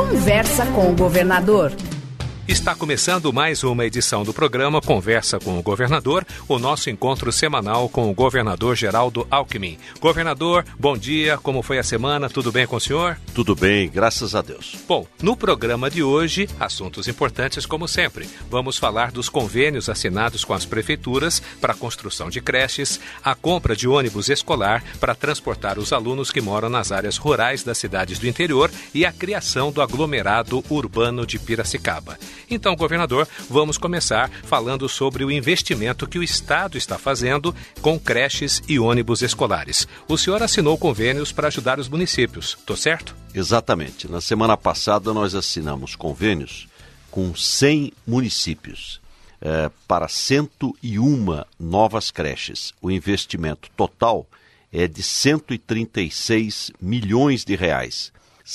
Conversa com o Governador. Está começando mais uma edição do programa Conversa com o Governador, o nosso encontro semanal com o governador Geraldo Alckmin. Governador, bom dia, como foi a semana? Tudo bem com o senhor? Tudo bem, graças a Deus. Bom, no programa de hoje, assuntos importantes como sempre. Vamos falar dos convênios assinados com as prefeituras para a construção de creches, a compra de ônibus escolar para transportar os alunos que moram nas áreas rurais das cidades do interior e a criação do aglomerado urbano de Piracicaba. Então, governador, vamos começar falando sobre o investimento que o Estado está fazendo com creches e ônibus escolares. O senhor assinou convênios para ajudar os municípios, estou certo? Exatamente. Na semana passada nós assinamos convênios com 100 municípios para 101 novas creches. O investimento total é de 136 milhões de reais.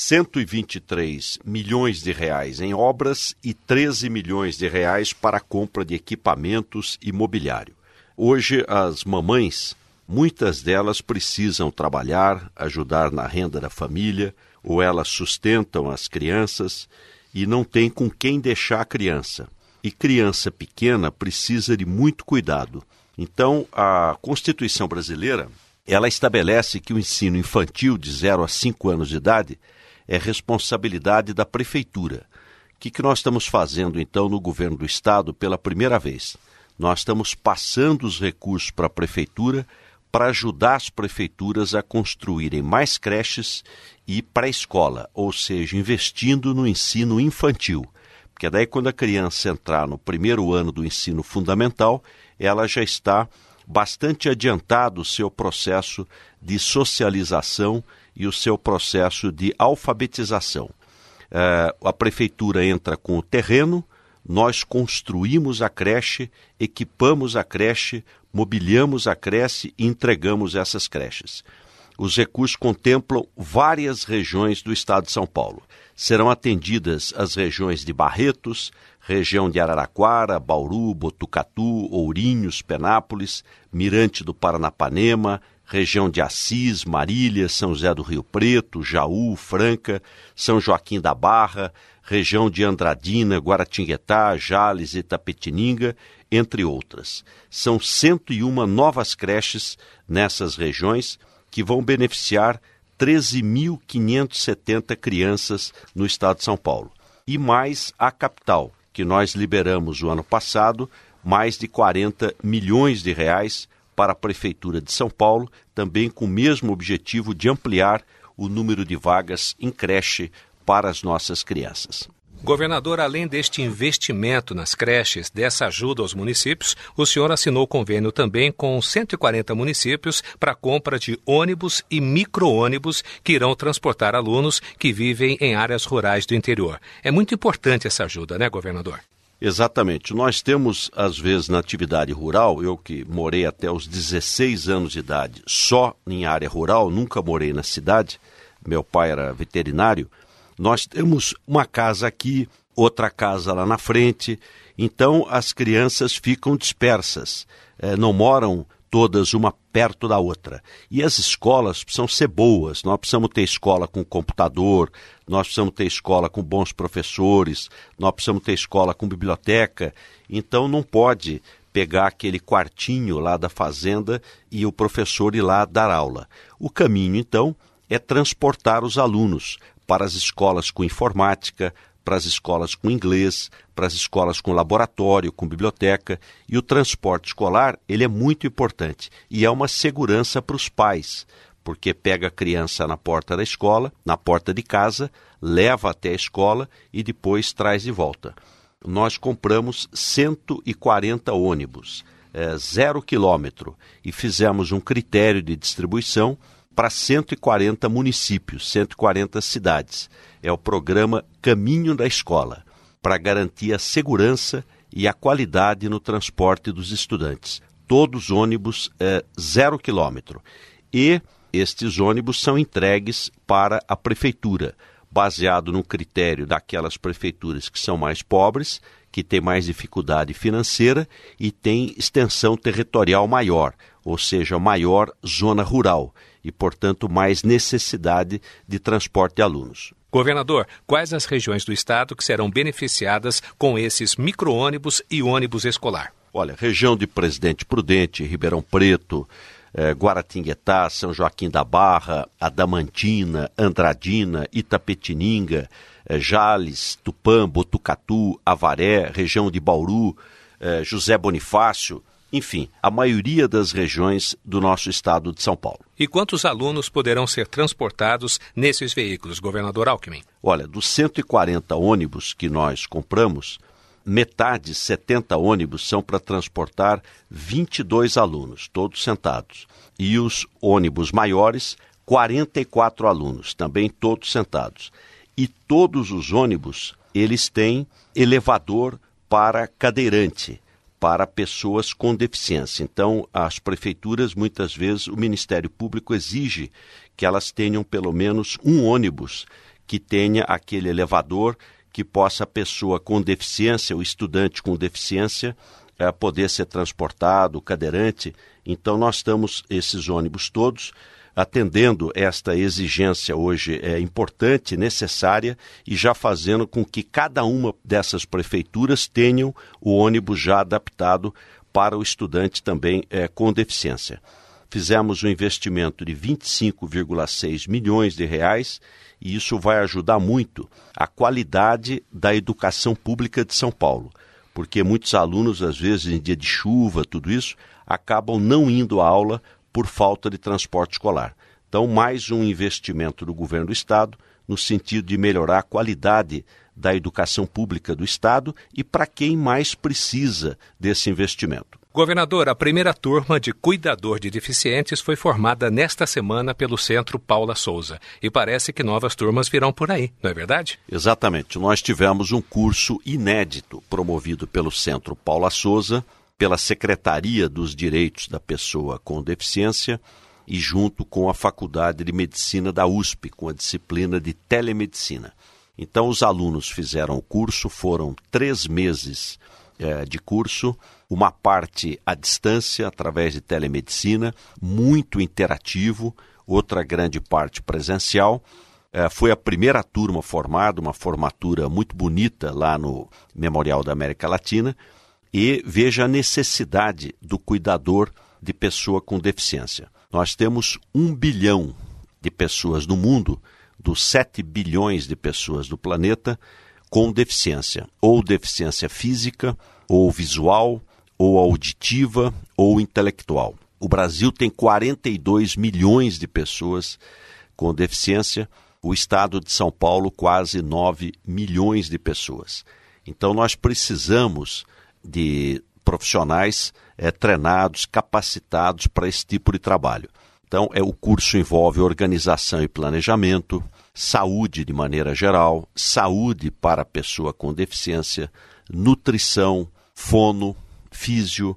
123 milhões de reais em obras e 13 milhões de reais para a compra de equipamentos e mobiliário. Hoje, as mamães, muitas delas precisam trabalhar, ajudar na renda da família, ou elas sustentam as crianças e não tem com quem deixar a criança. E criança pequena precisa de muito cuidado. Então, a Constituição brasileira, ela estabelece que o ensino infantil de 0 a 5 anos de idade é responsabilidade da prefeitura. O que nós estamos fazendo, então, no governo do Estado pela primeira vez? Nós estamos passando os recursos para a prefeitura para ajudar as prefeituras a construírem mais creches e pré-escola, ou seja, investindo no ensino infantil. Porque daí, quando a criança entrar no primeiro ano do ensino fundamental, ela já está bastante adiantado o seu processo de socialização e o seu processo de alfabetização. A prefeitura entra com o terreno, nós construímos a creche, equipamos a creche, mobiliamos a creche e entregamos essas creches. Os recursos contemplam várias regiões do estado de São Paulo. Serão atendidas as regiões de Barretos, região de Araraquara, Bauru, Botucatu, Ourinhos, Penápolis, Mirante do Paranapanema, região de Assis, Marília, São José do Rio Preto, Jaú, Franca, São Joaquim da Barra, região de Andradina, Guaratinguetá, Jales e Itapetininga, entre outras. São 101 novas creches nessas regiões que vão beneficiar 13.570 crianças no estado de São Paulo. E mais a capital, que nós liberamos o ano passado, mais de 40 milhões de reais para a Prefeitura de São Paulo, também com o mesmo objetivo de ampliar o número de vagas em creche para as nossas crianças. Governador, além deste investimento nas creches, dessa ajuda aos municípios, o senhor assinou convênio também com 140 municípios para a compra de ônibus e micro-ônibus que irão transportar alunos que vivem em áreas rurais do interior. É muito importante essa ajuda, né, governador? Exatamente. Nós temos, às vezes, na atividade rural, eu que morei até os 16 anos de idade só em área rural, nunca morei na cidade, meu pai era veterinário, nós temos uma casa aqui, outra casa lá na frente, então as crianças ficam dispersas, não moram todas uma perto da outra. E as escolas precisam ser boas, nós precisamos ter escola com computador, nós precisamos ter escola com bons professores, nós precisamos ter escola com biblioteca, então não pode pegar aquele quartinho lá da fazenda e o professor ir lá dar aula. O caminho, então, é transportar os alunos para as escolas com informática, para as escolas com inglês, para as escolas com laboratório, com biblioteca. E o transporte escolar, ele é muito importante e é uma segurança para os pais, porque pega a criança na porta da escola, na porta de casa, leva até a escola e depois traz de volta. Nós compramos 140 ônibus, 0 quilômetro, e fizemos um critério de distribuição para 140 municípios, 140 cidades. É o programa Caminho da Escola, para garantir a segurança e a qualidade no transporte dos estudantes. Todos os ônibus 0 quilômetro. E estes ônibus são entregues para a prefeitura, baseado no critério daquelas prefeituras que são mais pobres, que têm mais dificuldade financeira e têm extensão territorial maior, ou seja, maior zona rural e, portanto, mais necessidade de transporte de alunos. Governador, quais as regiões do estado que serão beneficiadas com esses micro-ônibus e ônibus escolar? Olha, região de Presidente Prudente, Ribeirão Preto, Guaratinguetá, São Joaquim da Barra, Adamantina, Andradina, Itapetininga, Jales, Tupã, Botucatu, Avaré, região de Bauru, José Bonifácio, enfim, a maioria das regiões do nosso estado de São Paulo. E quantos alunos poderão ser transportados nesses veículos, governador Alckmin? Olha, dos 140 ônibus que nós compramos, metade, 70 ônibus, são para transportar 22 alunos, todos sentados. E os ônibus maiores, 44 alunos, também todos sentados. E todos os ônibus, eles têm elevador para cadeirante, para pessoas com deficiência. Então, as prefeituras, muitas vezes, o Ministério Público exige que elas tenham pelo menos um ônibus que tenha aquele elevador que possa a pessoa com deficiência, o estudante com deficiência, poder ser transportado, o cadeirante. Então, nós estamos, esses ônibus todos, atendendo esta exigência hoje importante, necessária, e já fazendo com que cada uma dessas prefeituras tenham o ônibus já adaptado para o estudante também com deficiência. Fizemos um investimento de 25,6 milhões de reais e isso vai ajudar muito a qualidade da educação pública de São Paulo, porque muitos alunos, às vezes, em dia de chuva, tudo isso, acabam não indo à aula por falta de transporte escolar. Então, mais um investimento do governo do Estado no sentido de melhorar a qualidade da educação pública do Estado e para quem mais precisa desse investimento. Governador, a primeira turma de cuidador de deficientes foi formada nesta semana pelo Centro Paula Souza. E parece que novas turmas virão por aí, não é verdade? Exatamente. Nós tivemos um curso inédito promovido pelo Centro Paula Souza, pela Secretaria dos Direitos da Pessoa com Deficiência e junto com a Faculdade de Medicina da USP, com a disciplina de telemedicina. Então, os alunos fizeram o curso, foram 3 meses de curso, uma parte à distância, através de telemedicina, muito interativo, outra grande parte presencial. Foi a primeira turma formada, uma formatura muito bonita lá no Memorial da América Latina, e veja a necessidade do cuidador de pessoa com deficiência. Nós temos 1 bilhão de pessoas no mundo, dos 7 bilhões de pessoas do planeta, com deficiência, ou deficiência física, ou visual, ou auditiva, ou intelectual. O Brasil tem 42 milhões de pessoas com deficiência, o estado de São Paulo quase 9 milhões de pessoas. Então nós precisamos de profissionais treinados, capacitados para esse tipo de trabalho. Então, o curso envolve organização e planejamento, saúde de maneira geral, saúde para a pessoa com deficiência, nutrição, fono, físio,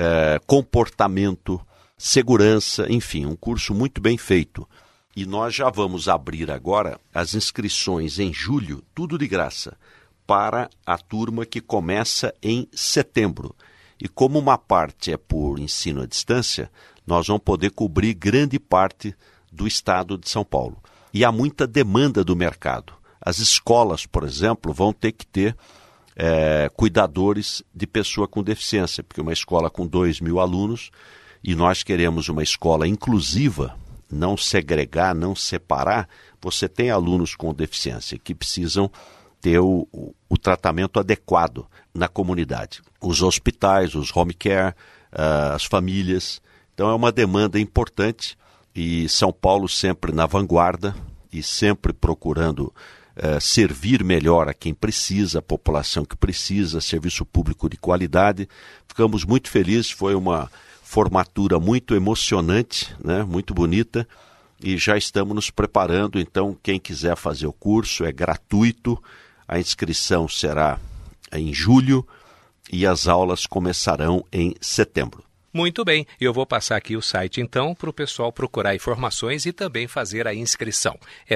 comportamento, segurança, enfim, um curso muito bem feito. E nós já vamos abrir agora as inscrições em julho, tudo de graça, para a turma que começa em setembro. E como uma parte é por ensino à distância, nós vamos poder cobrir grande parte do estado de São Paulo. E há muita demanda do mercado. As escolas, por exemplo, vão ter que ter cuidadores de pessoa com deficiência, porque uma escola com 2.000 alunos, e nós queremos uma escola inclusiva, não segregar, não separar, você tem alunos com deficiência que precisam ter o tratamento adequado na comunidade. Os hospitais, os home care, as famílias. Então é uma demanda importante e São Paulo sempre na vanguarda e sempre procurando servir melhor a quem precisa, a população que precisa, serviço público de qualidade. Ficamos muito felizes, foi uma formatura muito emocionante, né? Muito bonita, e já estamos nos preparando. Então quem quiser fazer o curso é gratuito, a inscrição será em julho e as aulas começarão em setembro. Muito bem, eu vou passar aqui o site então para o pessoal procurar informações e também fazer a inscrição. É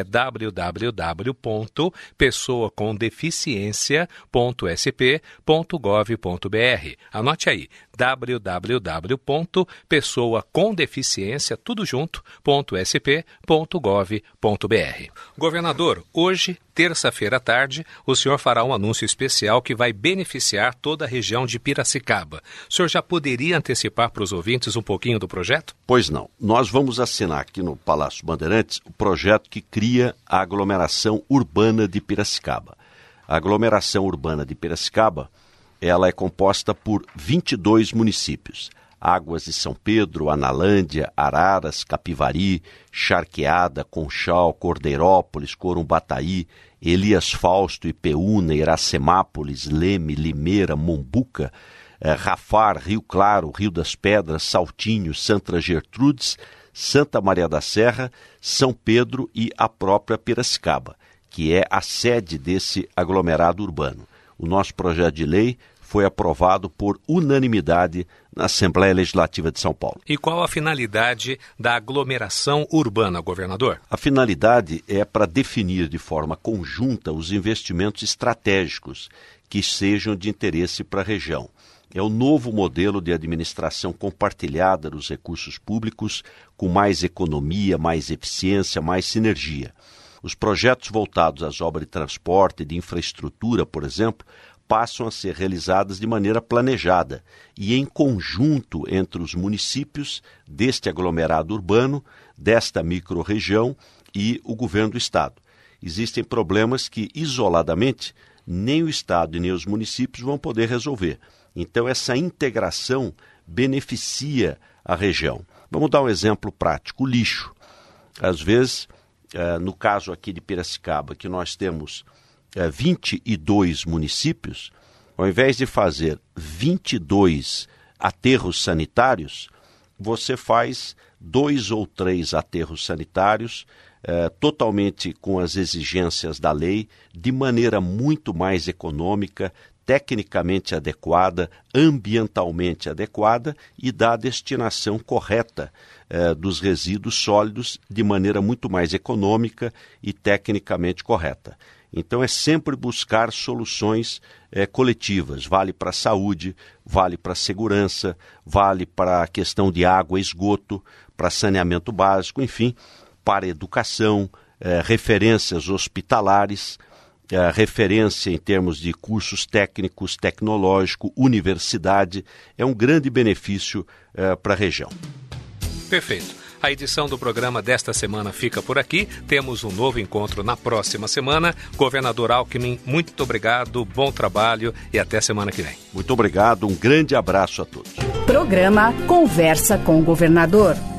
www.pessoacomdeficiencia.sp.gov.br. Anote aí, www.pessoacomdeficiência.sp.gov.br. Governador, hoje, terça-feira à tarde, o senhor fará um anúncio especial que vai beneficiar toda a região de Piracicaba. O senhor já poderia antecipar para os ouvintes um pouquinho do projeto? Pois não. Nós vamos assinar aqui no Palácio Bandeirantes o projeto que cria a aglomeração urbana de Piracicaba. A aglomeração urbana de Piracicaba, ela é composta por 22 municípios. Águas de São Pedro, Analândia, Araras, Capivari, Charqueada, Conchal, Cordeirópolis, Corumbataí, Elias Fausto, Ipeúna, Iracemápolis, Leme, Limeira, Mombuca, Rafar, Rio Claro, Rio das Pedras, Saltinho, Santa Gertrudes, Santa Maria da Serra, São Pedro e a própria Piracicaba, que é a sede desse aglomerado urbano. O nosso projeto de lei foi aprovado por unanimidade na Assembleia Legislativa de São Paulo. E qual a finalidade da aglomeração urbana, governador? A finalidade é para definir de forma conjunta os investimentos estratégicos que sejam de interesse para a região. É o novo modelo de administração compartilhada dos recursos públicos, com mais economia, mais eficiência, mais sinergia. Os projetos voltados às obras de transporte e de infraestrutura, por exemplo, passam a ser realizadas de maneira planejada e em conjunto entre os municípios deste aglomerado urbano, desta microrregião e o governo do Estado. Existem problemas que, isoladamente, nem o Estado e nem os municípios vão poder resolver. Então, essa integração beneficia a região. Vamos dar um exemplo prático: o lixo. Às vezes, no caso aqui de Piracicaba, que nós temos 22 municípios, ao invés de fazer 22 aterros sanitários, você faz 2 ou 3 aterros sanitários totalmente com as exigências da lei, de maneira muito mais econômica, tecnicamente adequada, ambientalmente adequada e dá a destinação correta dos resíduos sólidos de maneira muito mais econômica e tecnicamente correta. Então é sempre buscar soluções coletivas. Vale para a saúde, vale para a segurança, vale para a questão de água, esgoto, para saneamento básico, enfim, para a educação, referências hospitalares, referência em termos de cursos técnicos, tecnológico, universidade. É um grande benefício para a região. Perfeito. A edição do programa desta semana fica por aqui. Temos um novo encontro na próxima semana. Governador Alckmin, muito obrigado, bom trabalho e até semana que vem. Muito obrigado, um grande abraço a todos. Programa Conversa com o Governador.